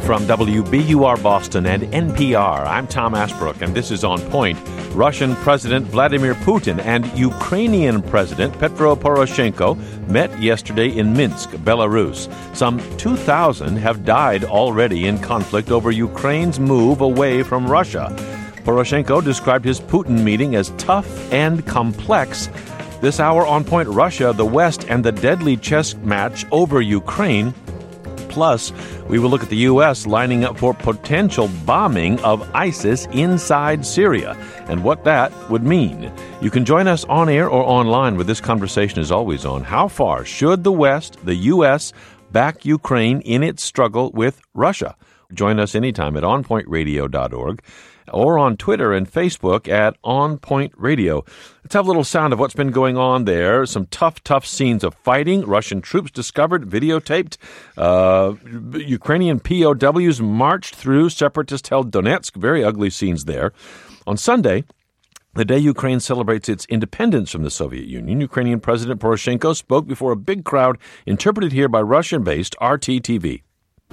From WBUR Boston and NPR, I'm Tom Ashbrook, and this is On Point. Russian President Vladimir Putin and Ukrainian President Petro Poroshenko met yesterday in Minsk, Belarus. Some 2,000 have died already in conflict over Ukraine's move away from Russia. Poroshenko described his Putin meeting as tough and complex. This hour, On Point, Russia, the West, and the deadly chess match over Ukraine. Plus, we will look at the U.S. lining up for potential bombing of ISIS inside Syria and what that would mean. You can join us on air or online where this conversation is always on. How far should the West, the U.S., back Ukraine in its struggle with Russia? Join us anytime at onpointradio.org or on Twitter and Facebook at On Point Radio. Let's have a little sound of what's been going on there. Some tough scenes of fighting. Russian troops discovered, videotaped. Ukrainian POWs marched through separatist-held Donetsk. Very ugly scenes there. On Sunday, the day Ukraine celebrates its independence from the Soviet Union, Ukrainian President Poroshenko spoke before a big crowd, interpreted here by Russian-based RT-TV.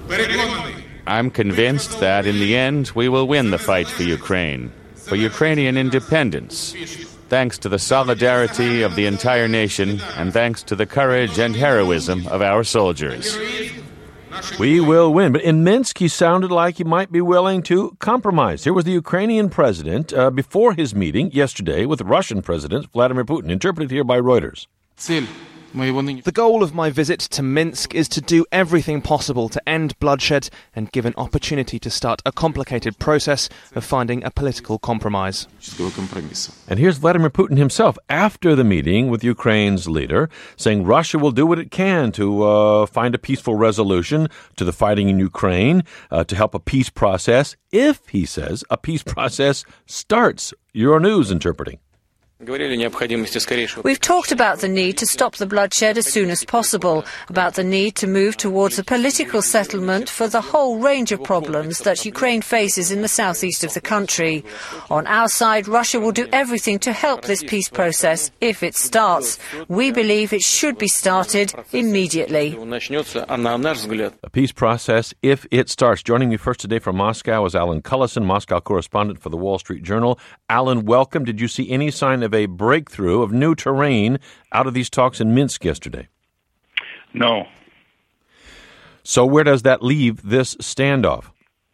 I'm convinced that in the end we will win the fight for Ukraine, for Ukrainian independence, thanks to the solidarity of the entire nation and thanks to the courage and heroism of our soldiers. We will win. But in Minsk, he sounded like he might be willing to compromise. Here was the Ukrainian president before his meeting yesterday with Russian President Vladimir Putin, interpreted here by Reuters. The goal of my visit to Minsk is to do everything possible to end bloodshed and give an opportunity to start a complicated process of finding a political compromise. And here's Vladimir Putin himself after the meeting with Ukraine's leader, saying Russia will do what it can to find a peaceful resolution to the fighting in Ukraine, to help a peace process, if, he says, a peace process starts. Euronews interpreting. We've talked about the need to stop the bloodshed as soon as possible, about the need to move towards a political settlement for the whole range of problems that Ukraine faces in the southeast of the country. On our side, Russia will do everything to help this peace process if it starts. We believe it should be started immediately. A peace process if it starts. Joining me first today from Moscow is Alan Cullison, Moscow correspondent for the Wall Street Journal. Alan, welcome. Did you see any sign of a breakthrough of new terrain out of these talks in Minsk yesterday? No. So where does that leave this standoff?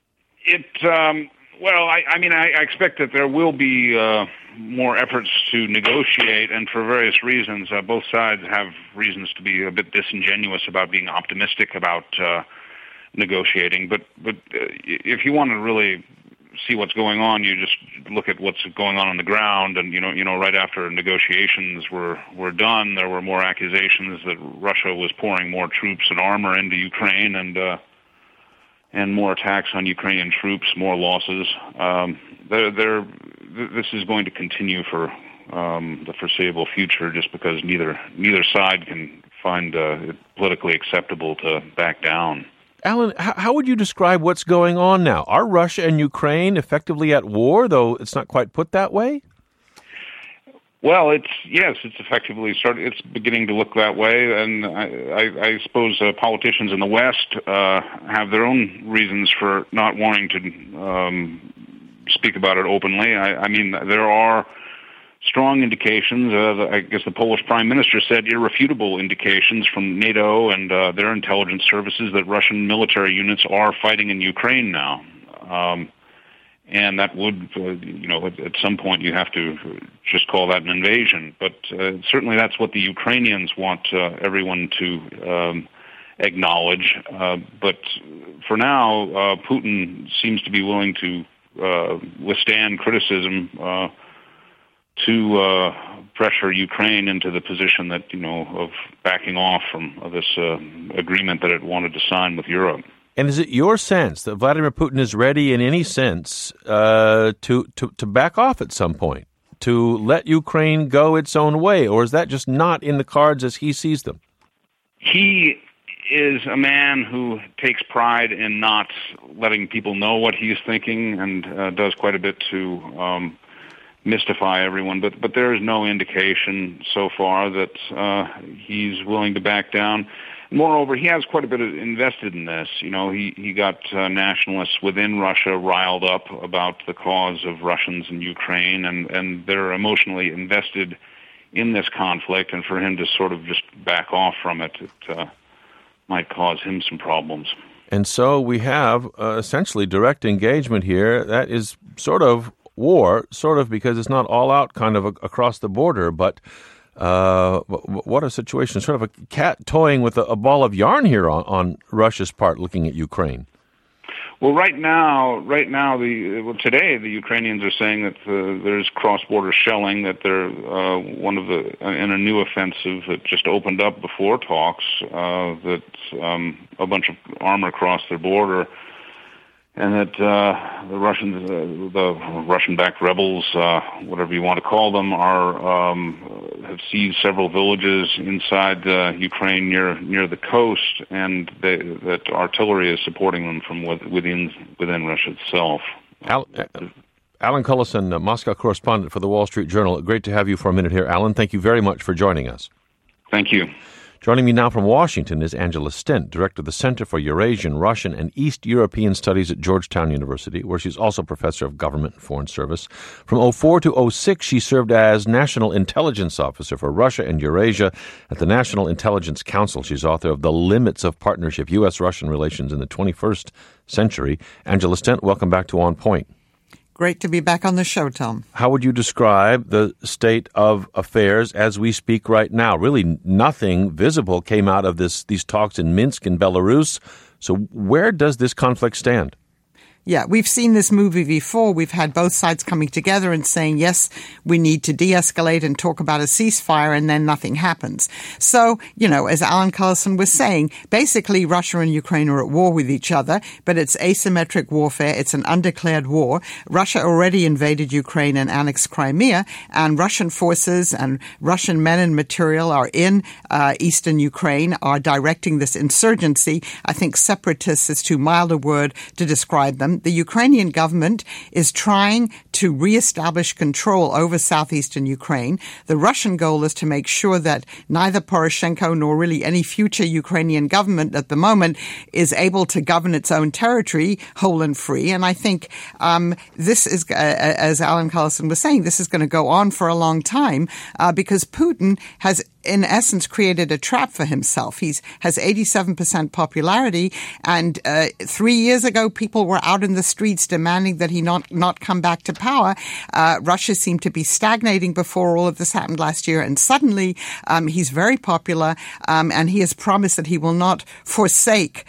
I expect that there will be more efforts to negotiate, and for various reasons, both sides have reasons to be a bit disingenuous about being optimistic about negotiating. But if you want to really see what's going on, you just look at what's going on the ground, and right after negotiations were done, there were more accusations that Russia was pouring more troops and armor into Ukraine, and more attacks on Ukrainian troops, more losses. This is going to continue for the foreseeable future, just because neither side can find it politically acceptable to back down. Alan, how would you describe what's going on now? Are Russia and Ukraine effectively at war, though it's not quite put that way? Well, it's effectively started. It's beginning to look that way, and I suppose politicians in the West have their own reasons for not wanting to speak about it openly. I mean, there are strong indications, I guess the Polish Prime Minister said irrefutable indications from NATO and their intelligence services that Russian military units are fighting in Ukraine now. And that would, at some point you have to just call that an invasion. But certainly that's what the Ukrainians want everyone to acknowledge. But for now, Putin seems to be willing to withstand criticism to pressure Ukraine into the position that, of backing off from this agreement that it wanted to sign with Europe. And is it your sense that Vladimir Putin is ready in any sense to back off at some point, to let Ukraine go its own way, or is that just not in the cards as he sees them? He is a man who takes pride in not letting people know what he's thinking, and does quite a bit to mystify everyone, but there is no indication so far that he's willing to back down. Moreover, he has quite a bit invested in this. You know, he got nationalists within Russia riled up about the cause of Russians in Ukraine, and they're emotionally invested in this conflict, and for him to sort of just back off from it, it might cause him some problems. And so we have essentially direct engagement here. That is sort of war, sort of, because it's not all out kind of across the border, but what a situation. Sort of a cat toying with a ball of yarn here on Russia's part, looking at Ukraine. Well, today the Ukrainians are saying that there's cross-border shelling, that they're in a new offensive that just opened up before talks, that a bunch of armor crossed their border, and that the Russian-backed rebels, whatever you want to call them, have seized several villages inside Ukraine near the coast, and that artillery is supporting them from within Russia itself. Alan Cullison, Moscow correspondent for the Wall Street Journal. Great to have you for a minute here, Alan. Thank you very much for joining us. Thank you. Joining me now from Washington is Angela Stent, director of the Center for Eurasian, Russian, and East European Studies at Georgetown University, where she's also professor of government and foreign service. From 2004 to 2006, she served as National Intelligence Officer for Russia and Eurasia at the National Intelligence Council. She's author of The Limits of Partnership, U.S.-Russian Relations in the 21st Century. Angela Stent, welcome back to On Point. Great to be back on the show, Tom. How would you describe the state of affairs as we speak right now? Really, nothing visible came out of these talks in Minsk in Belarus. So where does this conflict stand? Yeah, we've seen this movie before. We've had both sides coming together and saying, yes, we need to de-escalate and talk about a ceasefire, and then nothing happens. So, as Alan Cullison was saying, basically Russia and Ukraine are at war with each other, but it's asymmetric warfare. It's an undeclared war. Russia already invaded Ukraine and annexed Crimea, and Russian forces and Russian men and material are in eastern Ukraine, are directing this insurgency. I think separatists is too mild a word to describe them. The Ukrainian government is trying to reestablish control over southeastern Ukraine. The Russian goal is to make sure that neither Poroshenko nor really any future Ukrainian government at the moment is able to govern its own territory whole and free. And I think this is, as Alan Cullison was saying, this is going to go on for a long time because Putin has in essence created a trap for himself. He has 87% popularity, and 3 years ago people were out in the streets demanding that he not come back to power. Russia seemed to be stagnating before all of this happened last year, and suddenly he's very popular, and he has promised that he will not forsake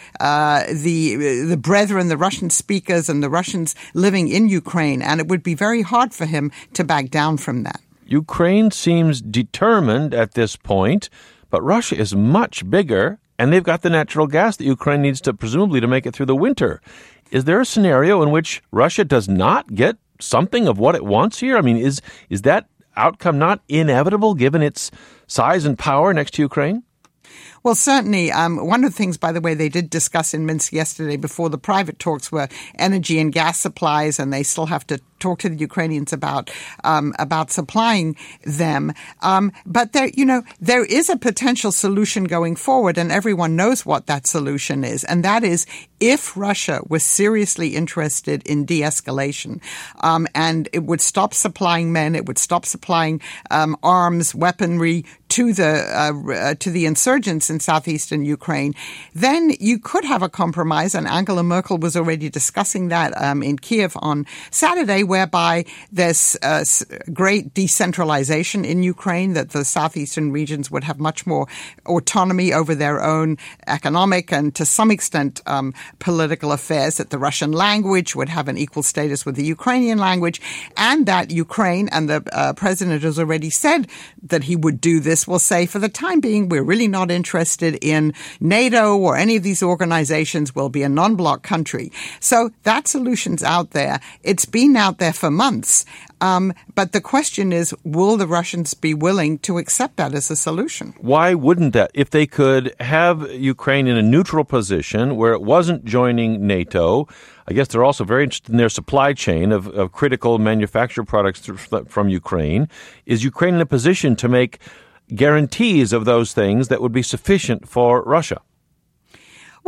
the brethren, the Russian speakers and the Russians living in Ukraine, and it would be very hard for him to back down from that. Ukraine seems determined at this point, but Russia is much bigger, and they've got the natural gas that Ukraine needs to presumably to make it through the winter. Is there a scenario in which Russia does not get something of what it wants here? I mean, is that outcome not inevitable given its size and power next to Ukraine? Well, certainly. One of the things, by the way, they did discuss in Minsk yesterday before the private talks were energy and gas supplies, and they still have to talk to the Ukrainians about supplying them. But there is a potential solution going forward, and everyone knows what that solution is. And that is if Russia was seriously interested in de-escalation, and it would stop supplying men, it would stop supplying arms, weaponry to the insurgents in southeastern Ukraine, then you could have a compromise. And Angela Merkel was already discussing that in Kiev on Saturday, whereby there's great decentralization in Ukraine, that the southeastern regions would have much more autonomy over their own economic and to some extent political affairs, that the Russian language would have an equal status with the Ukrainian language, and that Ukraine, and the president has already said that he would do this, will say for the time being we're really not interested in NATO or any of these organizations. We'll be a non-bloc country. So that solution's out there. It's been out there for months. But the question is, will the Russians be willing to accept that as a solution? Why wouldn't that? If they could have Ukraine in a neutral position where it wasn't joining NATO, I guess they're also very interested in their supply chain of critical manufactured products from Ukraine. Is Ukraine in a position to make guarantees of those things that would be sufficient for Russia?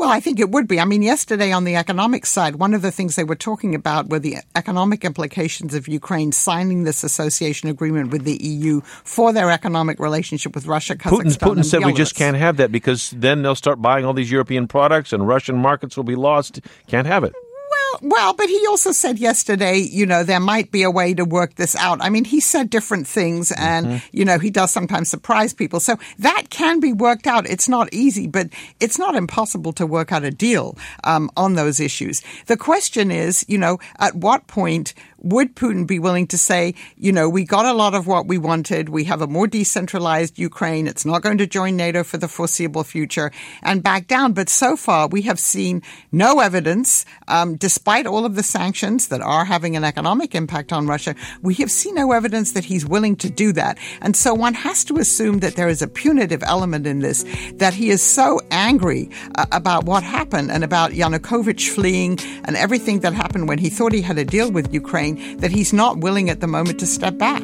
Well, I think it would be. I mean, yesterday on the economic side, one of the things they were talking about were the economic implications of Ukraine signing this association agreement with the EU for their economic relationship with Russia, Kazakhstan, Putin said Belarus. We just can't have that because then they'll start buying all these European products and Russian markets will be lost. Can't have it. Well, but he also said yesterday, there might be a way to work this out. I mean, he said different things and, he does sometimes surprise people. So that can be worked out. It's not easy, but it's not impossible to work out a deal on those issues. The question is, at what point would Putin be willing to say, we got a lot of what we wanted. We have a more decentralized Ukraine. It's not going to join NATO for the foreseeable future and back down. But so far, we have seen no evidence, despite all of the sanctions that are having an economic impact on Russia, we have seen no evidence that he's willing to do that. And so one has to assume that there is a punitive element in this, that he is so angry about what happened and about Yanukovych fleeing and everything that happened when he thought he had a deal with Ukraine, that he's not willing at the moment to step back.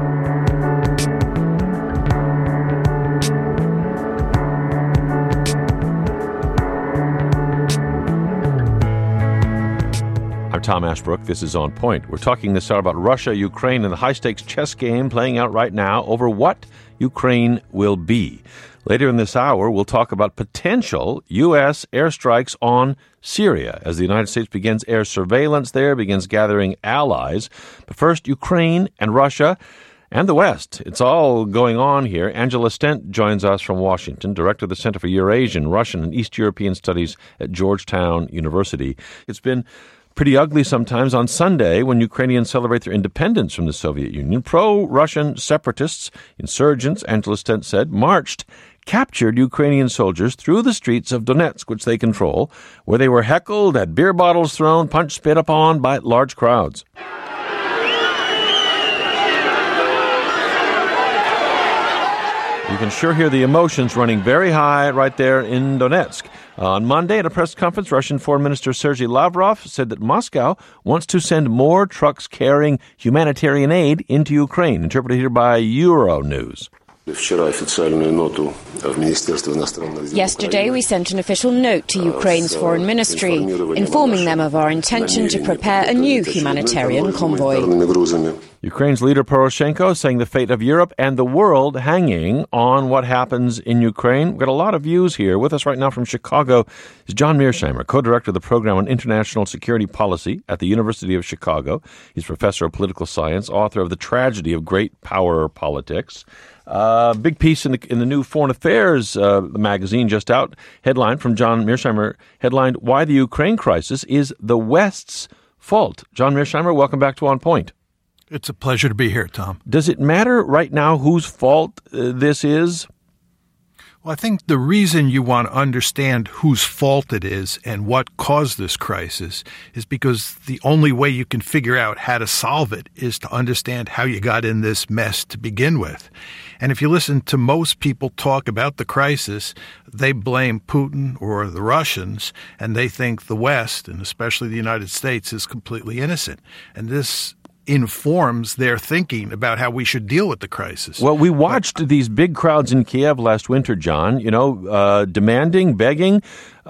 I'm Tom Ashbrook. This is On Point. We're talking this hour about Russia, Ukraine, and the high-stakes chess game playing out right now over what Ukraine will be. Later in this hour, we'll talk about potential U.S. airstrikes on Syria as the United States begins air surveillance there, begins gathering allies. But first, Ukraine and Russia and the West. It's all going on here. Angela Stent joins us from Washington, director of the Center for Eurasian, Russian, and East European Studies at Georgetown University. It's been pretty ugly sometimes. On Sunday, when Ukrainians celebrate their independence from the Soviet Union, pro-Russian separatists, insurgents, Angela Stent said, captured Ukrainian soldiers through the streets of Donetsk, which they control, where they were heckled, had beer bottles thrown, punched, spit upon by large crowds. You can sure hear the emotions running very high right there in Donetsk. On Monday, at a press conference, Russian Foreign Minister Sergei Lavrov said that Moscow wants to send more trucks carrying humanitarian aid into Ukraine, interpreted here by Euronews. Yesterday, we sent an official note to Ukraine's foreign ministry, informing them of our intention to prepare a new humanitarian convoy. Ukraine's leader Poroshenko saying the fate of Europe and the world hanging on what happens in Ukraine. We've got a lot of views here. With us right now from Chicago is John Mearsheimer, co-director of the program on international security policy at the University of Chicago. He's professor of political science, author of The Tragedy of Great Power Politics. Big piece in the new Foreign Affairs magazine just out. Headline from John Mearsheimer, headlined, Why the Ukraine Crisis is the West's Fault. John Mearsheimer, welcome back to On Point. It's a pleasure to be here, Tom. Does it matter right now whose fault this is? Well, I think the reason you want to understand whose fault it is and what caused this crisis is because the only way you can figure out how to solve it is to understand how you got in this mess to begin with. And if you listen to most people talk about the crisis, they blame Putin or the Russians, and they think the West, and especially the United States, is completely innocent. And this informs their thinking about how we should deal with the crisis. Well, we watched these big crowds in Kiev last winter, John, demanding, begging,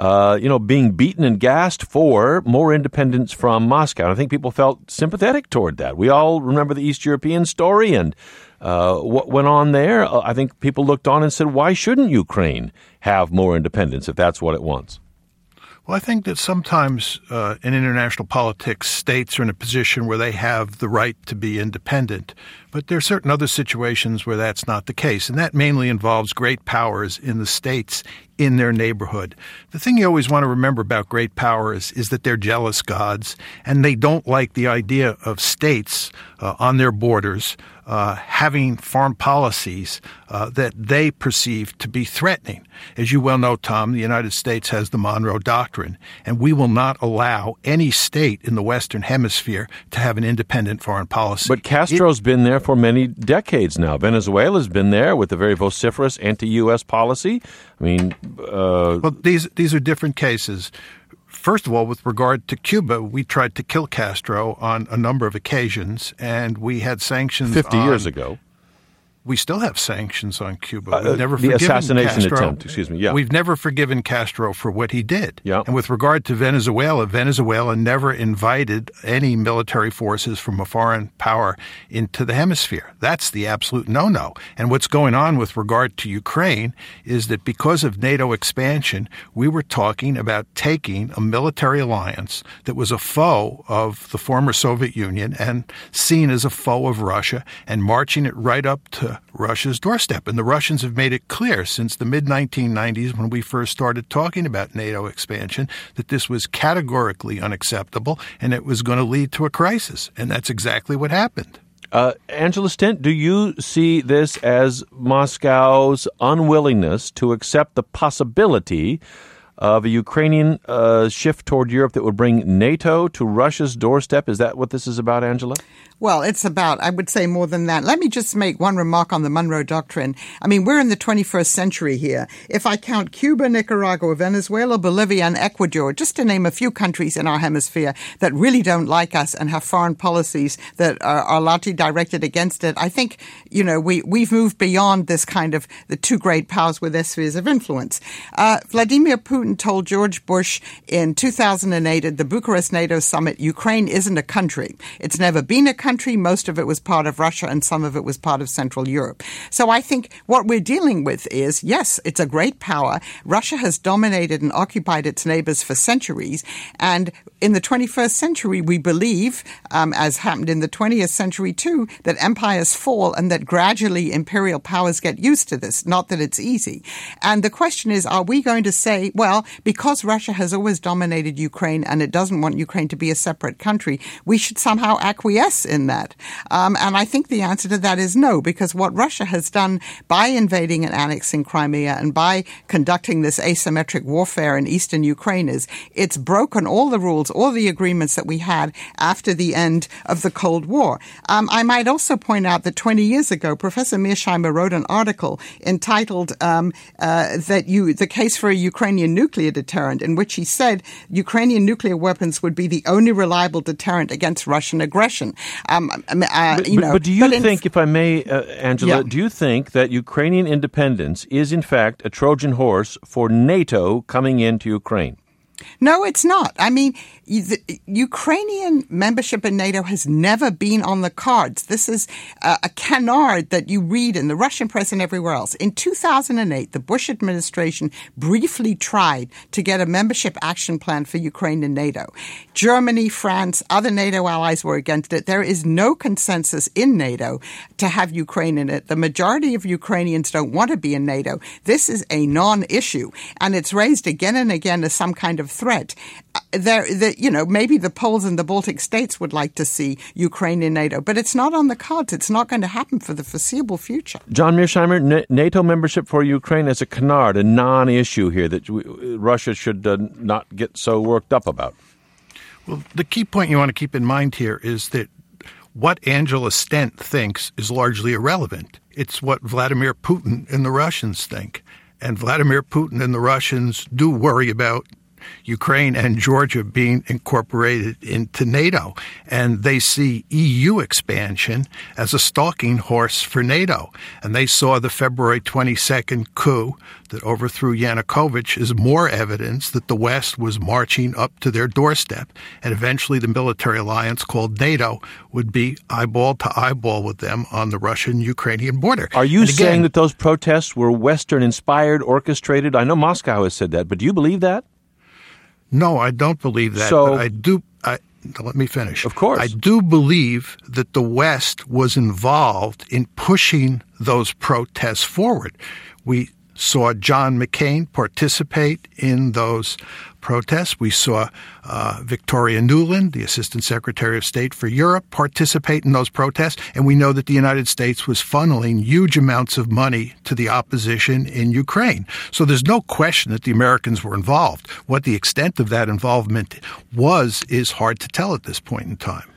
being beaten and gassed for more independence from Moscow. And I think people felt sympathetic toward that. We all remember the East European story and what went on there. I think people looked on and said, why shouldn't Ukraine have more independence if that's what it wants? Well, I think that sometimes in international politics, states are in a position where they have the right to be independent. But there are certain other situations where that's not the case, and that mainly involves great powers in the states in their neighborhood. The thing you always want to remember about great powers is that they're jealous gods, and they don't like the idea of states on their borders having foreign policies that they perceive to be threatening. As you well know, Tom, the United States has the Monroe Doctrine, and we will not allow any state in the Western Hemisphere to have an independent foreign policy. But Castro's been there for many decades now. Venezuela's been there with a very vociferous anti-U.S. policy. I mean, well, these are different cases. First of all, with regard to Cuba, we tried to kill Castro on a number of occasions, and we had sanctions 50 years ago. We still have sanctions on Cuba. We've never the forgiven assassination Castro. attempt, excuse me, yeah. We've never forgiven Castro for what he did. Yeah. And with regard to Venezuela, Venezuela never invited any military forces from a foreign power into the hemisphere. That's the absolute no-no. And what's going on with regard to Ukraine is that because of NATO expansion, we were talking about taking a military alliance that was a foe of the former Soviet Union and seen as a foe of Russia and marching it right up to Russia's doorstep. And the Russians have made it clear since the mid-1990s when we first started talking about NATO expansion that this was categorically unacceptable and it was going to lead to a crisis. And that's exactly what happened. Angela Stent, do you see this as Moscow's unwillingness to accept the possibility of a Ukrainian shift toward Europe that would bring NATO to Russia's doorstep? Is that what this is about, Angela? Well, it's about, I would say, more than that. Let me just make one remark on the Monroe Doctrine. I mean, we're in the 21st century here. If I count Cuba, Nicaragua, Venezuela, Bolivia, and Ecuador, just to name a few countries in our hemisphere that really don't like us and have foreign policies that are largely directed against it, I think, you know, we've moved beyond this kind of the two great powers with their spheres of influence. Vladimir Putin told George Bush in 2008 at the Bucharest NATO summit, Ukraine isn't a country. It's never been a country. Most of it was part of Russia and some of it was part of Central Europe. So I think what we're dealing with is, yes, it's a great power. Russia has dominated and occupied its neighbors for centuries. And in the 21st century, we believe, as happened in the 20th century too, that empires fall and that gradually imperial powers get used to this, not that it's easy. And the question is, are we going to say, well, because Russia has always dominated Ukraine and it doesn't want Ukraine to be a separate country, we should somehow acquiesce in that? And I think the answer to that is no, because what Russia has done by invading and annexing Crimea and by conducting this asymmetric warfare in eastern Ukraine is it's broken all the rules, all the agreements that we had after the end of the Cold War. I might also point out that 20 years ago, Professor Mearsheimer wrote an article entitled The Case for a Ukrainian Nuclear Deterrent, in which he said Ukrainian nuclear weapons would be the only reliable deterrent against Russian aggression. But do you think, if I may, Angela, do you think that Ukrainian independence is, in fact, a Trojan horse for NATO coming into Ukraine? No, it's not. I mean, Ukrainian membership in NATO has never been on the cards. This is a canard that you read in the Russian press and everywhere else. In 2008, the Bush administration briefly tried to get a membership action plan for Ukraine in NATO. Germany, France, other NATO allies were against it. There is no consensus in NATO to have Ukraine in it. The majority of Ukrainians don't want to be in NATO. This is a non-issue, and it's raised again and again as some kind of threat. Maybe the Poles and the Baltic states would like to see Ukraine in NATO, but it's not on the cards. It's not going to happen for the foreseeable future. John Mearsheimer, NATO membership for Ukraine is a canard, a non-issue here that Russia should not get so worked up about. Well, the key point you want to keep in mind here is that what Angela Stent thinks is largely irrelevant. It's what Vladimir Putin and the Russians think. And Vladimir Putin and the Russians do worry about Ukraine and Georgia being incorporated into NATO. And they see EU expansion as a stalking horse for NATO. And they saw the February 22nd coup that overthrew Yanukovych as more evidence that the West was marching up to their doorstep. And eventually the military alliance called NATO would be eyeball to eyeball with them on the Russian-Ukrainian border. Are you saying that those protests were Western-inspired, orchestrated? I know Moscow has said that, but do you believe that? No, I don't believe that. So, but let me finish. Of course. I do believe that the West was involved in pushing those protests forward. We saw John McCain participate in those protests. We saw Victoria Nuland, the Assistant Secretary of State for Europe, participate in those protests. And we know that the United States was funneling huge amounts of money to the opposition in Ukraine. So there's no question that the Americans were involved. What the extent of that involvement is hard to tell at this point in time.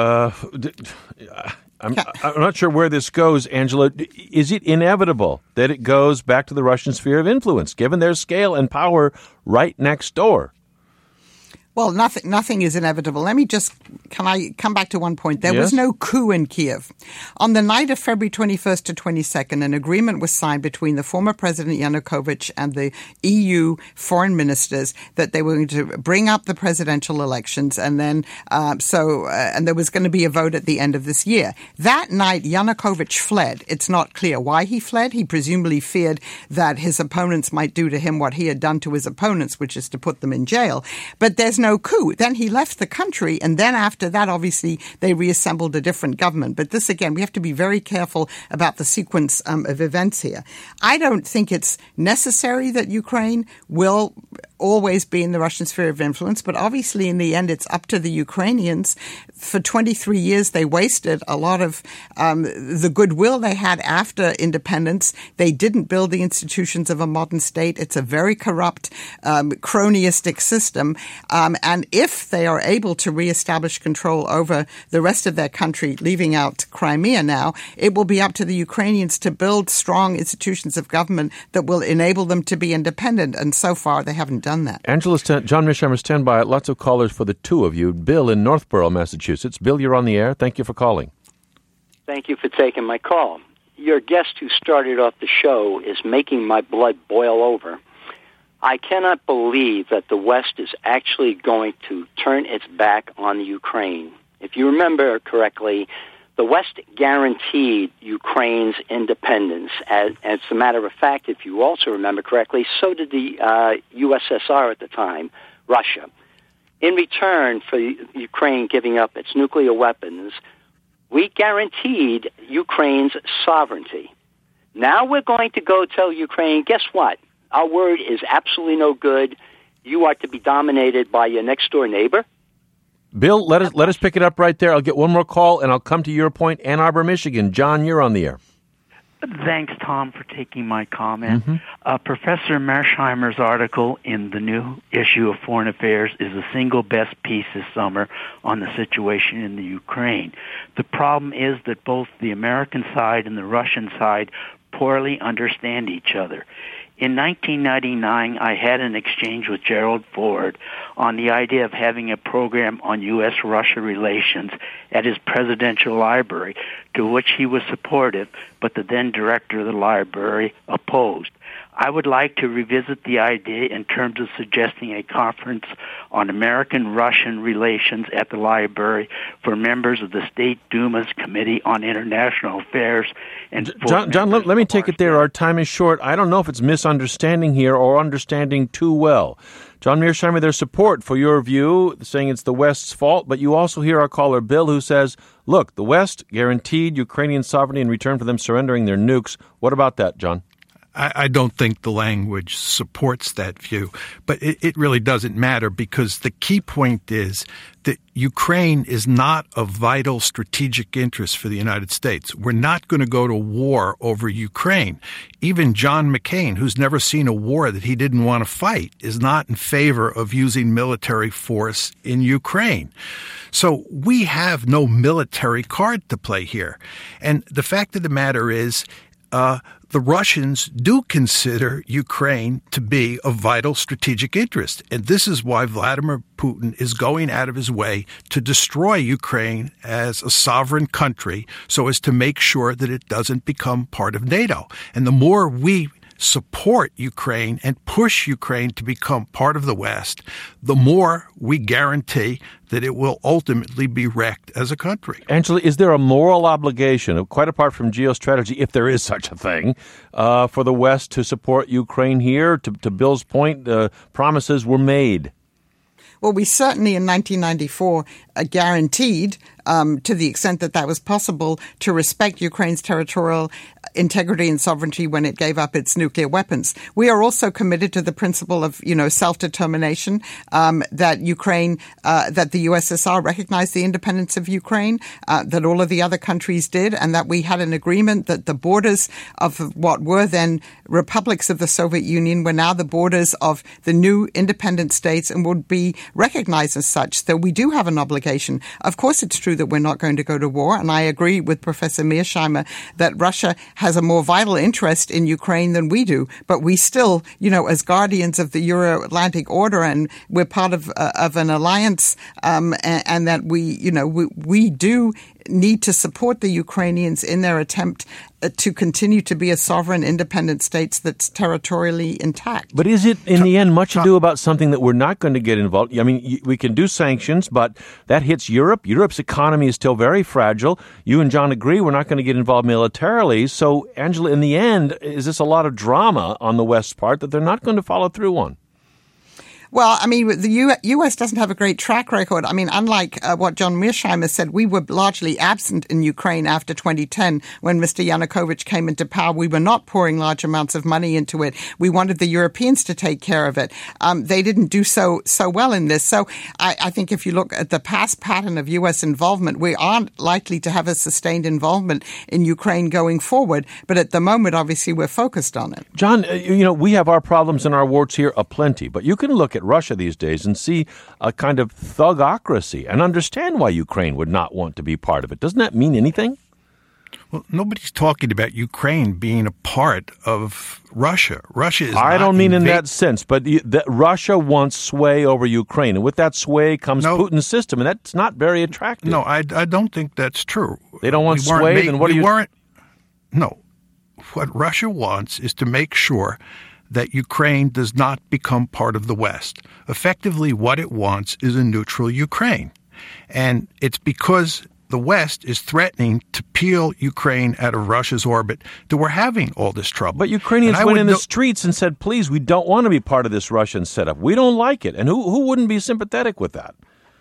I'm not sure where this goes, Angela. Is it inevitable that it goes back to the Russian sphere of influence, given their scale and power right next door? Well, nothing is inevitable. Can I come back to one point? There was no coup in Kiev. On the night of February 21st to 22nd, an agreement was signed between the former President Yanukovych and the EU foreign ministers that they were going to bring up the presidential elections, and then and there was going to be a vote at the end of this year. That night, Yanukovych fled. It's not clear why he fled. He presumably feared that his opponents might do to him what he had done to his opponents, which is to put them in jail. But there's no coup. Then he left the country, and then after that, obviously, they reassembled a different government. But this, again, we have to be very careful about the sequence of events here. I don't think it's necessary that Ukraine will always be in the Russian sphere of influence, but obviously in the end it's up to the Ukrainians. For 23 years they wasted a lot of the goodwill they had after independence. They didn't build the institutions of a modern state. It's a very corrupt, cronyistic system. And if they are able to reestablish control over the rest of their country, leaving out Crimea now, it will be up to the Ukrainians to build strong institutions of government that will enable them to be independent. And so far they haven't done that. Angela, John Mearsheimer, stand by. Lots of callers for the two of you. Bill in Northborough, Massachusetts. Bill, you're on the air. Thank you for calling. Thank you for taking my call. Your guest who started off the show is making my blood boil over. I cannot believe that the West is actually going to turn its back on the Ukraine. If you remember correctly, the West guaranteed Ukraine's independence. As a matter of fact, if you also remember correctly, so did the USSR at the time, Russia. In return for Ukraine giving up its nuclear weapons, we guaranteed Ukraine's sovereignty. Now we're going to go tell Ukraine, guess what? Our word is absolutely no good. You are to be dominated by your next-door neighbor. Bill, let us pick it up right there. I'll get one more call, and I'll come to your point, Ann Arbor, Michigan. John, you're on the air. Thanks, Tom, for taking my comment. Professor Mearsheimer's article in the new issue of Foreign Affairs is the single best piece this summer on the situation in the Ukraine. The problem is that both the American side and the Russian side poorly understand each other. In 1999, I had an exchange with Gerald Ford on the idea of having a program on U.S.-Russia relations at his presidential library, to which he was supportive, but the then director of the library opposed. I would like to revisit the idea in terms of suggesting a conference on American-Russian relations at the library for members of the State Duma's Committee on International Affairs. And John, let me take it there. Our time is short. I don't know if it's misunderstanding here or understanding too well. John Mearsheimer, there's support for your view, saying it's the West's fault, but you also hear our caller Bill, who says, look, the West guaranteed Ukrainian sovereignty in return for them surrendering their nukes. What about that, John? I don't think the language supports that view, but it really doesn't matter, because the key point is that Ukraine is not of vital strategic interest for the United States. We're not going to go to war over Ukraine. Even John McCain, who's never seen a war that he didn't want to fight, is not in favor of using military force in Ukraine. So we have no military card to play here. And the fact of the matter is, the Russians do consider Ukraine to be of vital strategic interest. And this is why Vladimir Putin is going out of his way to destroy Ukraine as a sovereign country so as to make sure that it doesn't become part of NATO. And the more we support Ukraine and push Ukraine to become part of the West, the more we guarantee that it will ultimately be wrecked as a country. Angela, is there a moral obligation, quite apart from geostrategy, if there is such a thing, for the West to support Ukraine here? To Bill's point, promises were made. Well, we certainly in 1994 guaranteed, to the extent that that was possible, to respect Ukraine's territorial integrity and sovereignty when it gave up its nuclear weapons. We are also committed to the principle of, self-determination, that Ukraine, that the USSR recognized the independence of Ukraine, that all of the other countries did, and that we had an agreement that the borders of what were then republics of the Soviet Union were now the borders of the new independent states and would be recognized as such. So we do have an obligation. Of course, it's true that we're not going to go to war, and I agree with Professor Mearsheimer that Russia has has a more vital interest in Ukraine than we do. But we still, as guardians of the Euro-Atlantic order, and we're part of an alliance, and that we do need to support the Ukrainians in their attempt to continue to be a sovereign, independent state that's territorially intact. But is it, in the end, much ado about something that we're not going to get involved? I mean, we can do sanctions, but that hits Europe. Europe's economy is still very fragile. You and John agree we're not going to get involved militarily. So, Angela, in the end, is this a lot of drama on the West's part that they're not going to follow through on? Well, I mean, the U.S. doesn't have a great track record. I mean, unlike what John Mearsheimer said, we were largely absent in Ukraine after 2010 when Mr. Yanukovych came into power. We were not pouring large amounts of money into it. We wanted the Europeans to take care of it. They didn't do so well in this. So I think if you look at the past pattern of U.S. involvement, we aren't likely to have a sustained involvement in Ukraine going forward. But at the moment, obviously, we're focused on it. John, we have our problems and our warts here aplenty, but you can look at Russia these days and see a kind of thugocracy and understand why Ukraine would not want to be part of it. Doesn't that mean anything? Well, nobody's talking about Ukraine being a part of Russia. Russia is I don't mean in that sense, but Russia wants sway over Ukraine, and with that sway comes Putin's system, and that's not very attractive. No, I don't think that's true. They don't want sway, then what do you... No. What Russia wants is to make sure that Ukraine does not become part of the West. Effectively, what it wants is a neutral Ukraine. And it's because the West is threatening to peel Ukraine out of Russia's orbit that we're having all this trouble. But Ukrainians went in the streets and said, please, we don't want to be part of this Russian setup. We don't like it. And who wouldn't be sympathetic with that?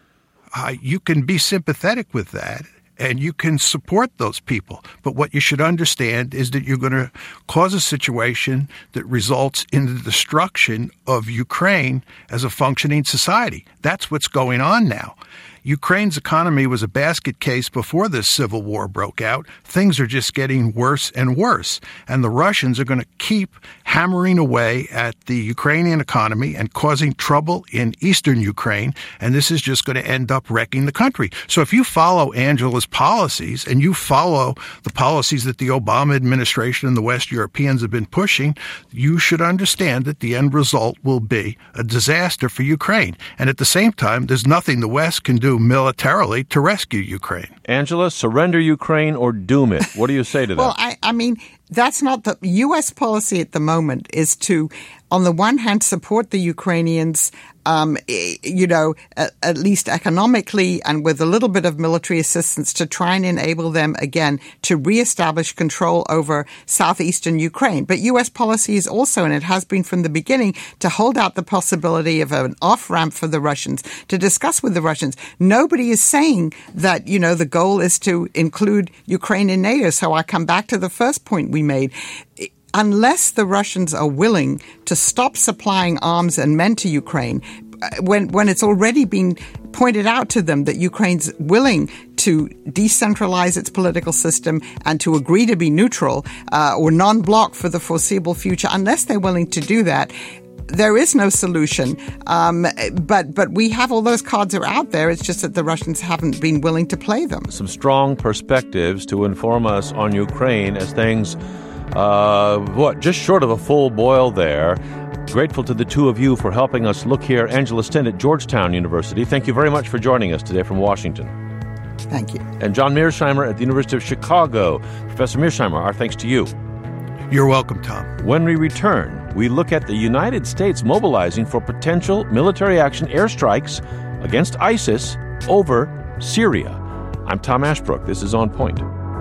You can be sympathetic with that, and you can support those people. But what you should understand is that you're going to cause a situation that results in the destruction of Ukraine as a functioning society. That's what's going on now. Ukraine's economy was a basket case before this civil war broke out. Things are just getting worse and worse. And the Russians are going to keep hammering away at the Ukrainian economy and causing trouble in eastern Ukraine. And this is just going to end up wrecking the country. So if you follow Angela's policies and you follow the policies that the Obama administration and the West Europeans have been pushing, you should understand that the end result will be a disaster for Ukraine. And at the same time, there's nothing the West can do militarily to rescue Ukraine. Angela, surrender Ukraine or doom it. What do you say to that? Well, I mean, that's not the U.S. policy at the moment is to, on the one hand, support the Ukrainians, at least economically and with a little bit of military assistance to try and enable them again to reestablish control over southeastern Ukraine. But U.S. policy is also, and it has been from the beginning, to hold out the possibility of an off-ramp for the Russians, to discuss with the Russians. Nobody is saying that, the goal is to include Ukraine in NATO. So I come back to the first point we made. Unless the Russians are willing to stop supplying arms and men to Ukraine, when it's already been pointed out to them that Ukraine's willing to decentralize its political system and to agree to be neutral or non-bloc for the foreseeable future, unless they're willing to do that, there is no solution. But we have all those cards are out there. It's just that the Russians haven't been willing to play them. Some strong perspectives to inform us on Ukraine as things just short of a full boil there. Grateful to the two of you for helping us look here. Angela Stint at Georgetown University, thank you very much for joining us today from Washington. Thank you. And John Mearsheimer at the University of Chicago. Professor Mearsheimer, our thanks to you. You're welcome, Tom. When we return, we look at the United States mobilizing for potential military action airstrikes against ISIS over Syria. I'm Tom Ashbrook. This is On Point.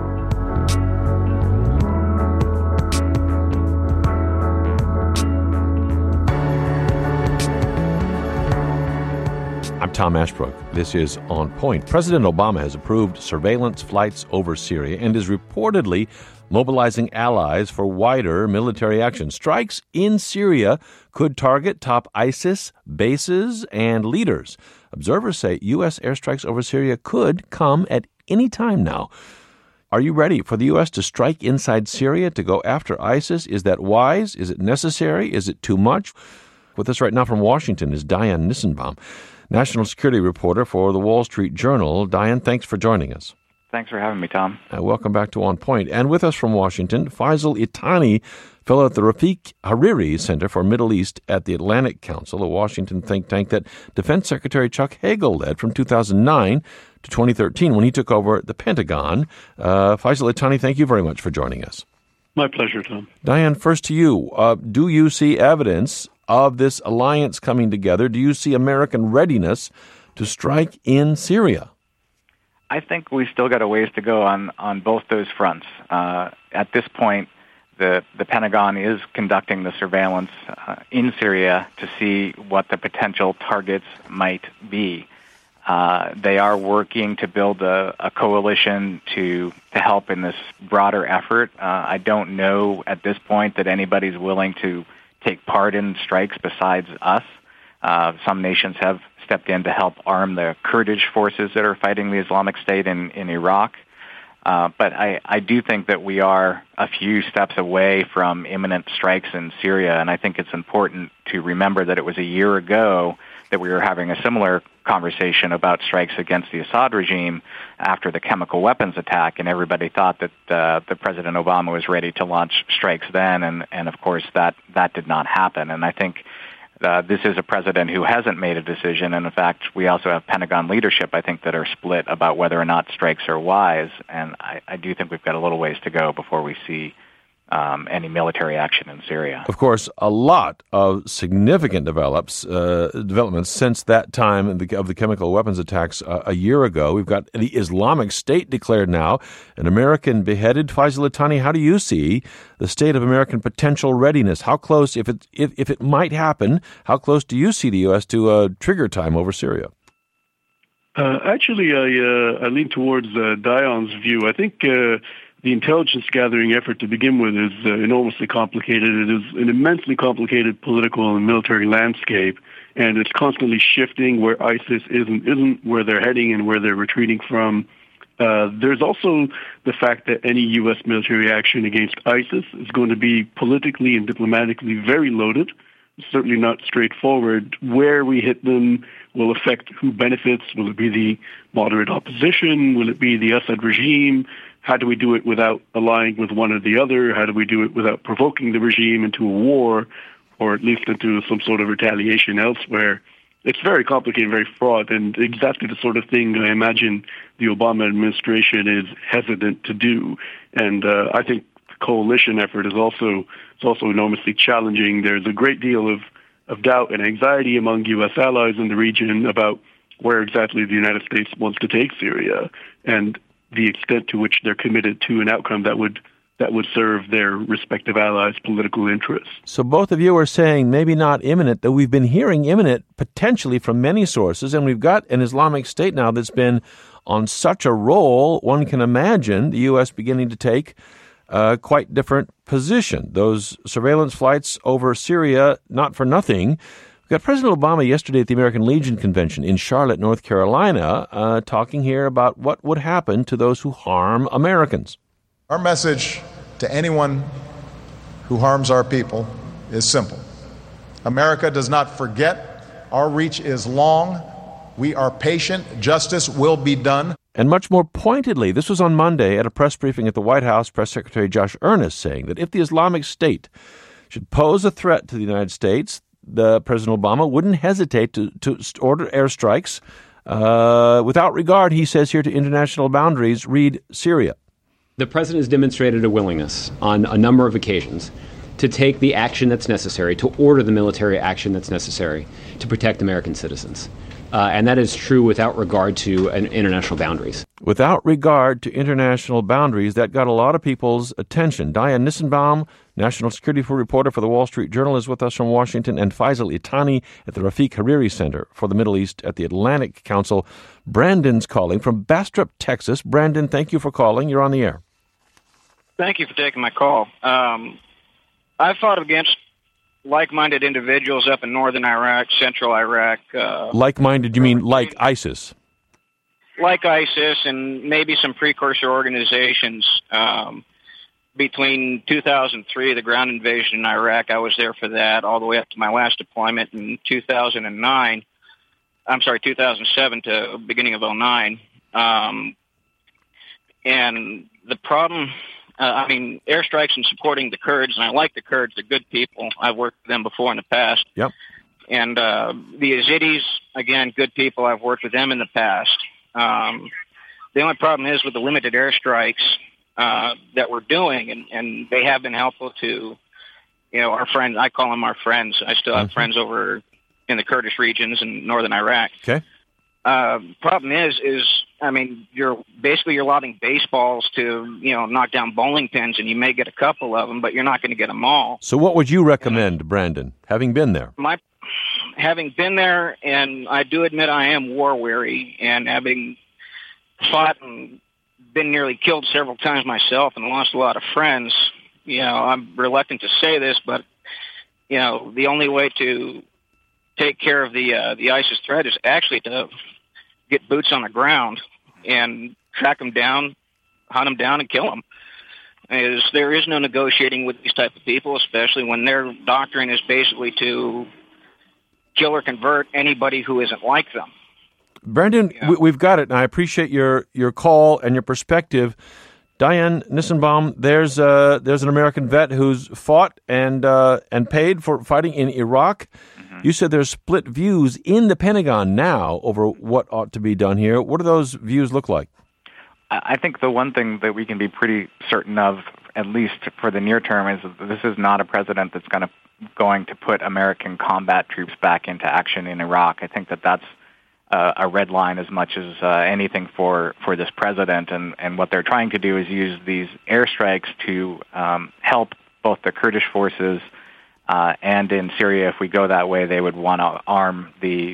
I'm Tom Ashbrook. This is On Point. President Obama has approved surveillance flights over Syria and is reportedly mobilizing allies for wider military action. Strikes in Syria could target top ISIS bases and leaders. Observers say U.S. airstrikes over Syria could come at any time now. Are you ready for the U.S. to strike inside Syria to go after ISIS? Is that wise? Is it necessary? Is it too much? With us right now from Washington is Diane Nissenbaum, national security reporter for the Wall Street Journal. Diane, thanks for joining us. Thanks for having me, Tom. Welcome back to On Point. And with us from Washington, Faisal Itani, fellow at the Rafiq Hariri Center for Middle East at the Atlantic Council, a Washington think tank that Defense Secretary Chuck Hagel led from 2009 to 2013 when he took over the Pentagon. Faisal Itani, thank you very much for joining us. My pleasure, Tom. Diane, first to you. Do you see evidence of this alliance coming together? Do you see American readiness to strike in Syria? I think we still got a ways to go on both those fronts. At this point, the Pentagon is conducting the surveillance in Syria to see what the potential targets might be. They are working to build a coalition to help in this broader effort. I don't know at this point that anybody's willing to take part in strikes besides us. Some nations have stepped in to help arm the Kurdish forces that are fighting the Islamic State in Iraq. But I do think that we are a few steps away from imminent strikes in Syria, and I think it's important to remember that it was a year ago that we were having a similar conversation about strikes against the Assad regime after the chemical weapons attack, and everybody thought that the President Obama was ready to launch strikes then, and of course that did not happen. And I think this is a president who hasn't made a decision, and in fact, we also have Pentagon leadership, I think, that are split about whether or not strikes are wise, and I do think we've got a little ways to go before we see any military action in Syria. Of course, a lot of significant developments since that time of the chemical weapons attacks a year ago. We've got the Islamic State declared now, an American beheaded. Faisal Itani, how do you see the state of American potential readiness? How close, if it might happen, how close do you see the U.S. to trigger time over Syria? Actually, I lean towards Diane's view. I think the intelligence gathering effort to begin with is enormously complicated. It is an immensely complicated political and military landscape, and it's constantly shifting where ISIS isn't where they're heading and where they're retreating from. There's also the fact that any U.S. military action against ISIS is going to be politically and diplomatically very loaded, certainly not straightforward. Where we hit them will affect who benefits. Will it be the moderate opposition? Will it be the Assad regime? How do we do it without allying with one or the other? How do we do it without provoking the regime into a war, or at least into some sort of retaliation elsewhere? It's very complicated, very fraught, and exactly the sort of thing I imagine the Obama administration is hesitant to do. And I think the coalition effort is also enormously challenging. There's a great deal of doubt and anxiety among U.S. allies in the region about where exactly the United States wants to take Syria, and the extent to which they're committed to an outcome that would serve their respective allies' political interests. So both of you are saying maybe not imminent, though we've been hearing imminent potentially from many sources, and we've got an Islamic State now that's been on such a roll, one can imagine the U.S. beginning to take a quite different position. Those surveillance flights over Syria, not for nothing. We got President Obama yesterday at the American Legion Convention in Charlotte, North Carolina, talking here about what would happen to those who harm Americans. Our message to anyone who harms our people is simple. America does not forget. Our reach is long. We are patient. Justice will be done. And much more pointedly, this was on Monday at a press briefing at the White House, Press Secretary Josh Earnest saying that if the Islamic State should pose a threat to the United States, President Obama wouldn't hesitate to order airstrikes without regard, he says here, to international boundaries, read Syria. The president has demonstrated a willingness on a number of occasions to take the action that's necessary, to order the military action that's necessary to protect American citizens. And that is true without regard to international boundaries. Without regard to international boundaries, that got a lot of people's attention. Diane Nissenbaum, national security reporter for the Wall Street Journal, is with us from Washington, and Faisal Itani at the Rafiq Hariri Center for the Middle East at the Atlantic Council. Brandon's calling from Bastrop, Texas. Brandon, thank you for calling. You're on the air. Thank you for taking my call. I've fought against like-minded individuals up in northern Iraq, central Iraq. Like-minded, you mean like ISIS? Like ISIS and maybe some precursor organizations. Between 2003, the ground invasion in Iraq, I was there for that, all the way up to my last deployment in 2007 to beginning of 2009. And the problem, airstrikes and supporting the Kurds, and I like the Kurds, they're good people. I've worked with them before in the past. Yep. And the Yazidis, again, good people. I've worked with them in the past. The only problem is with the limited airstrikes that we're doing, and they have been helpful to, our friends. I call them our friends. I still have friends over in the Kurdish regions in northern Iraq. Okay. Problem is you're lobbing baseballs to, knock down bowling pins, and you may get a couple of them, but you're not going to get them all. So what would you recommend, Brandon, having been there? Having been there, and I do admit I am war-weary, and having fought and been nearly killed several times myself and lost a lot of friends, I'm reluctant to say this, but, the only way to take care of the ISIS threat is actually to get boots on the ground and track them down, hunt them down, and kill them. There is no negotiating with these type of people, especially when their doctrine is basically to kill or convert anybody who isn't like them. Brandon, we've got it, and I appreciate your call and your perspective. Diane Nissenbaum, there's an American vet who's fought and paid for fighting in Iraq. Mm-hmm. You said there's split views in the Pentagon now over what ought to be done here. What do those views look like? I think the one thing that we can be pretty certain of, at least for the near term, is that this is not a president that's going to put American combat troops back into action in Iraq. I think that's a red line as much as anything for this president. And what they're trying to do is use these airstrikes to help both the Kurdish forces and in Syria. If we go that way, they would want to arm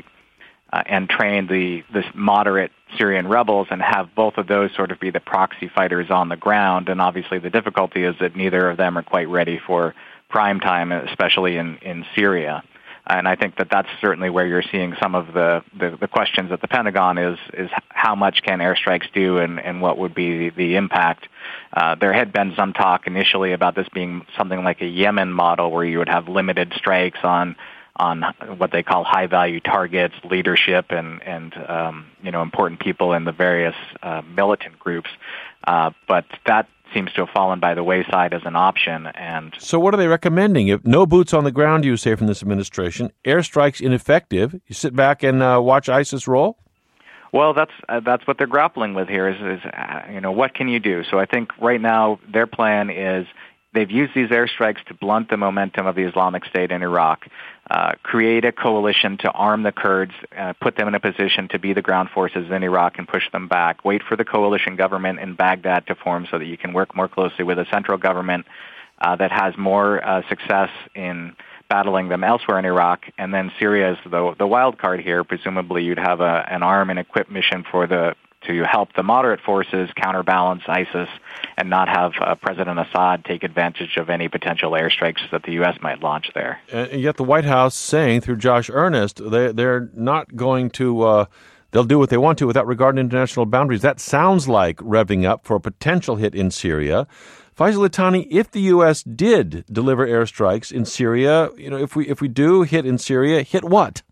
and train this moderate Syrian rebels and have both of those sort of be the proxy fighters on the ground. And obviously the difficulty is that neither of them are quite ready for prime time, especially in Syria. And I think that's certainly where you're seeing some of the questions at the Pentagon is how much can airstrikes do and what would be the impact. There had been some talk initially about this being something like a Yemen model where you would have limited strikes on what they call high-value targets, leadership, and important people in the various militant groups. But that seems to have fallen by the wayside as an option. And so what are they recommending? If no boots on the ground, you say, from this administration, airstrikes ineffective, you sit back and watch ISIS roll? Well, that's what they're grappling with here is what can you do? So I think right now their plan is they've used these airstrikes to blunt the momentum of the Islamic State in Iraq, create a coalition to arm the Kurds, put them in a position to be the ground forces in Iraq and push them back, wait for the coalition government in Baghdad to form so that you can work more closely with a central government that has more success in battling them elsewhere in Iraq, and then Syria is the wild card here. Presumably you'd have an arm and equip mission to help the moderate forces counterbalance ISIS and not have President Assad take advantage of any potential airstrikes that the U.S. might launch there. And yet the White House saying through Josh Earnest they're not going to they'll do what they want to without regard to international boundaries. That sounds like revving up for a potential hit in Syria. Faisal Litani, if the U.S. did deliver airstrikes in Syria, if we do hit in Syria, hit what?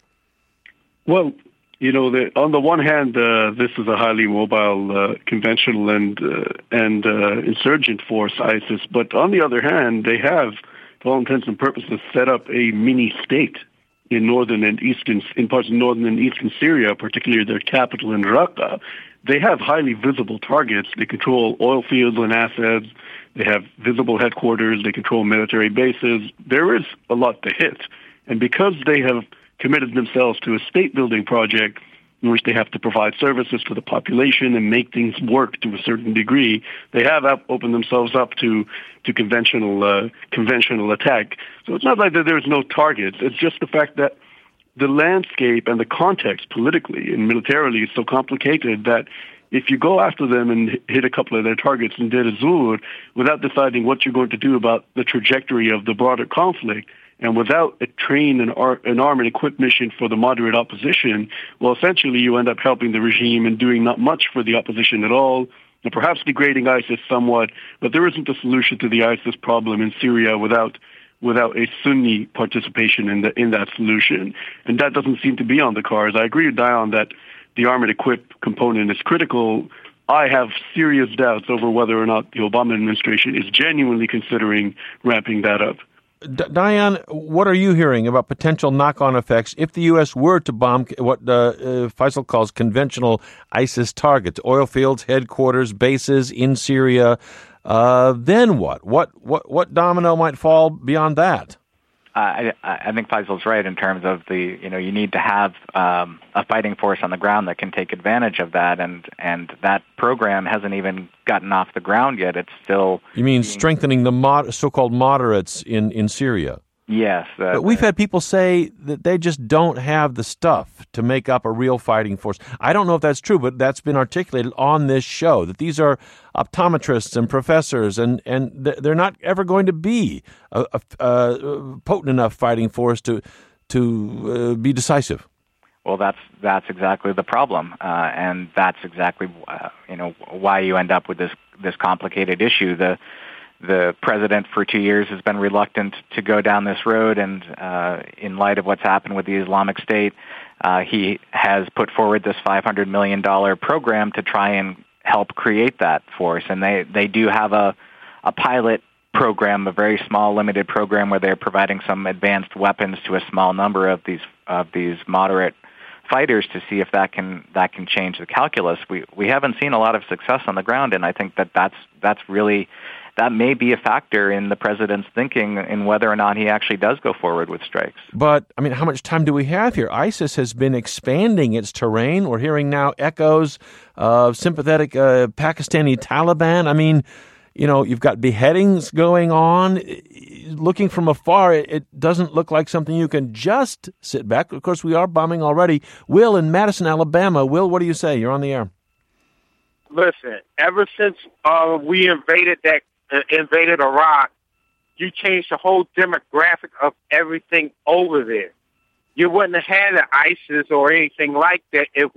Well, on the one hand, this is a highly mobile, conventional and insurgent force, ISIS. But on the other hand, they have, for all intents and purposes, set up a mini state in parts of northern and eastern Syria, particularly their capital in Raqqa. They have highly visible targets. They control oil fields and assets. They have visible headquarters. They control military bases. There is a lot to hit. And because they have committed themselves to a state-building project in which they have to provide services to the population and make things work to a certain degree, they have opened themselves up to conventional attack. So it's not like that there's no targets. It's just the fact that the landscape and the context politically and militarily is so complicated that if you go after them and hit a couple of their targets in Deir ez-Zor without deciding what you're going to do about the trajectory of the broader conflict, and without a trained and arm and equipped mission for the moderate opposition, well, essentially you end up helping the regime and doing not much for the opposition at all, and perhaps degrading ISIS somewhat, but there isn't a solution to the ISIS problem in Syria without a Sunni participation in that solution. And that doesn't seem to be on the cards. I agree with Dion that the arm and equip component is critical. I have serious doubts over whether or not the Obama administration is genuinely considering ramping that up. Diane, what are you hearing about potential knock-on effects if the U.S. were to bomb what Faisal calls conventional ISIS targets, oil fields, headquarters, bases in Syria? Then what? What domino might fall beyond that? I think Faisal's right in terms of you need to have a fighting force on the ground that can take advantage of that, and that program hasn't even gotten off the ground yet. It's still... You mean strengthening the so-called moderates in Syria? Yes. But we've had people say that they just don't have the stuff to make up a real fighting force. I don't know if that's true, but that's been articulated on this show, that these are optometrists and professors, and they're not ever going to be a potent enough fighting force to be decisive. Well, that's exactly the problem, and that's exactly why you end up with this complicated issue. The president for 2 years has been reluctant to go down this road, and in light of what's happened with the Islamic State, he has put forward this $500 million program to try and help create that force. And they do have a pilot program, a very small, limited program, where they're providing some advanced weapons to a small number of these moderate fighters to see if that can change the calculus. We haven't seen a lot of success on the ground, and I think that's really... that may be a factor in the president's thinking in whether or not he actually does go forward with strikes. But, I mean, how much time do we have here? ISIS has been expanding its terrain. We're hearing now echoes of sympathetic Pakistani Taliban. I mean, you've got beheadings going on. Looking from afar, it doesn't look like something you can just sit back. Of course, we are bombing already. Will, in Madison, Alabama. Will, what do you say? You're on the air. Listen, ever since we invaded Iraq, you changed the whole demographic of everything over there. You wouldn't have had an ISIS or anything like that if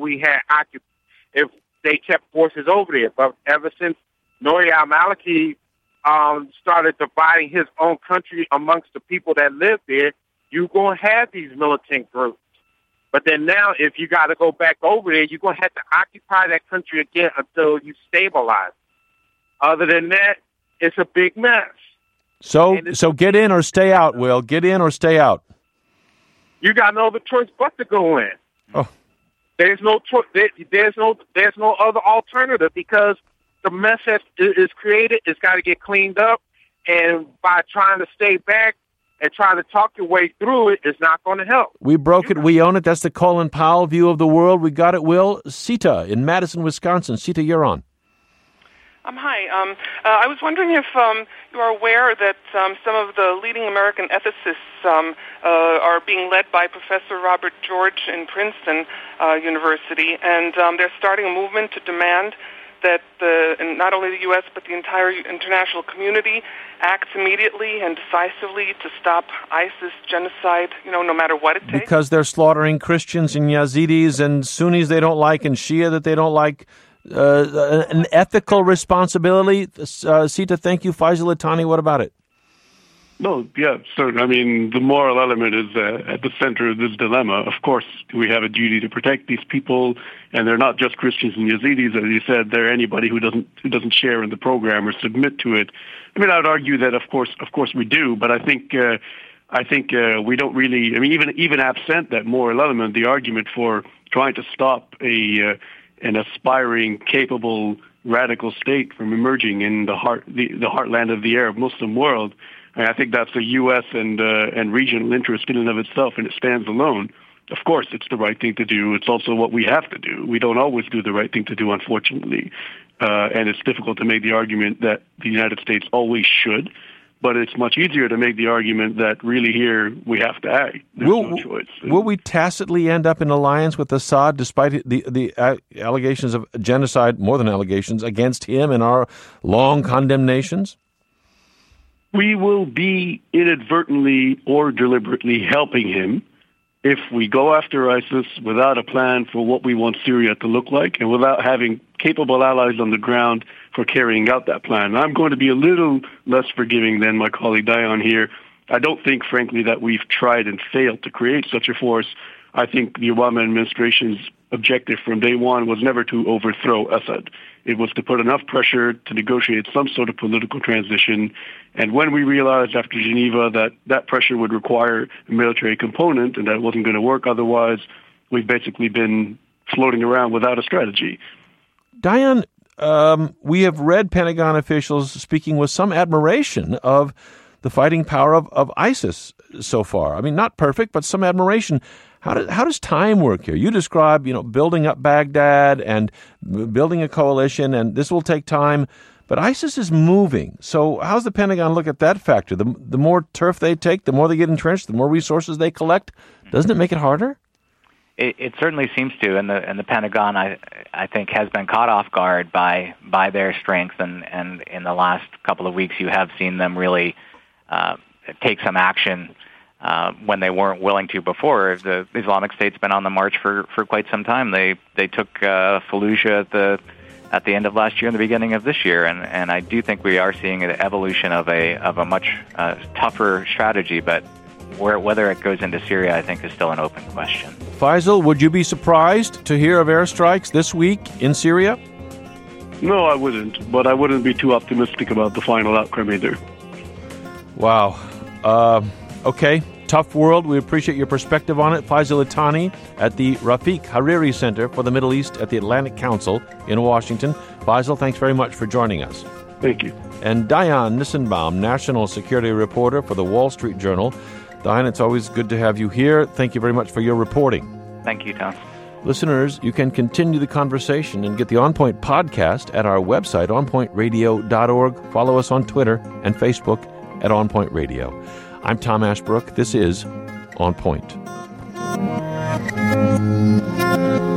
they kept forces over there. But ever since Nouri al-Maliki started dividing his own country amongst the people that live there, you're going to have these militant groups. But then now, if you got to go back over there, you're going to have to occupy that country again until you stabilize. Other than that, it's a big mess. So get in or stay out, Will. Get in or stay out. You got no other choice but to go in. Oh. There's no choice. There's no other alternative, because the mess that is created has got to get cleaned up. And by trying to stay back and trying to talk your way through it is not going to help. We broke it. We own it. That's the Colin Powell view of the world. We got it, Will. Sita in Madison, Wisconsin. Sita, you're on. Hi. I was wondering if you are aware that some of the leading American ethicists are being led by Professor Robert George in Princeton University, and they're starting a movement to demand that not only the U.S. but the entire international community acts immediately and decisively to stop ISIS genocide, no matter what it takes. Because they're slaughtering Christians and Yazidis and Sunnis they don't like and Shia that they don't like. An ethical responsibility. Sita, thank you. Faisal Itani, what about it? No, yeah, certainly. I mean, the moral element is at the center of this dilemma. Of course, we have a duty to protect these people, and they're not just Christians and Yazidis, as you said. They're anybody who doesn't share in the program or submit to it. I mean, I would argue that of course we do, but I think we don't really. I mean, even absent that moral element, the argument for trying to stop an aspiring, capable, radical state from emerging in the heartland of the Arab Muslim world. I think that's a U.S. and regional interest in and of itself, and it stands alone. Of course, it's the right thing to do. It's also what we have to do. We don't always do the right thing to do, unfortunately, and it's difficult to make the argument that the United States always should. But it's much easier to make the argument that really here we have to act. There's no choice. Will we tacitly end up in alliance with Assad despite the allegations of genocide, more than allegations, against him and our long condemnations? We will be inadvertently or deliberately helping him if we go after ISIS without a plan for what we want Syria to look like and without having capable allies on the ground for carrying out that plan. I'm going to be a little less forgiving than my colleague Dion here. I don't think, frankly, that we've tried and failed to create such a force. I think the Obama administration's objective from day one was never to overthrow Assad. It was to put enough pressure to negotiate some sort of political transition. And when we realized after Geneva that that pressure would require a military component and that it wasn't going to work otherwise, we've basically been floating around without a strategy. Diane, we have read Pentagon officials speaking with some admiration of the fighting power of ISIS so far. I mean, not perfect, but some admiration. How does time work here? You describe, building up Baghdad and building a coalition, and this will take time. But ISIS is moving. So how's the Pentagon look at that factor? The more turf they take, the more they get entrenched, the more resources they collect. Doesn't it make it harder? It certainly seems to, and the Pentagon, I think, has been caught off guard by their strength, and in the last couple of weeks, you have seen them really take some action when they weren't willing to before. The Islamic State's been on the march for quite some time. They took Fallujah at the end of last year and the beginning of this year, and I do think we are seeing an evolution of a much tougher strategy, but whether it goes into Syria, I think, is still an open question. Faisal, would you be surprised to hear of airstrikes this week in Syria? No, I wouldn't, but I wouldn't be too optimistic about the final outcome either. Wow. Okay, tough world. We appreciate your perspective on it. Faisal Itani at the Rafiq Hariri Center for the Middle East at the Atlantic Council in Washington. Faisal, thanks very much for joining us. Thank you. And Diane Nissenbaum, national security reporter for the Wall Street Journal. Diane, it's always good to have you here. Thank you very much for your reporting. Thank you, Tom. Listeners, you can continue the conversation and get the On Point podcast at our website, onpointradio.org. Follow us on Twitter and Facebook at On Point Radio. I'm Tom Ashbrook. This is On Point.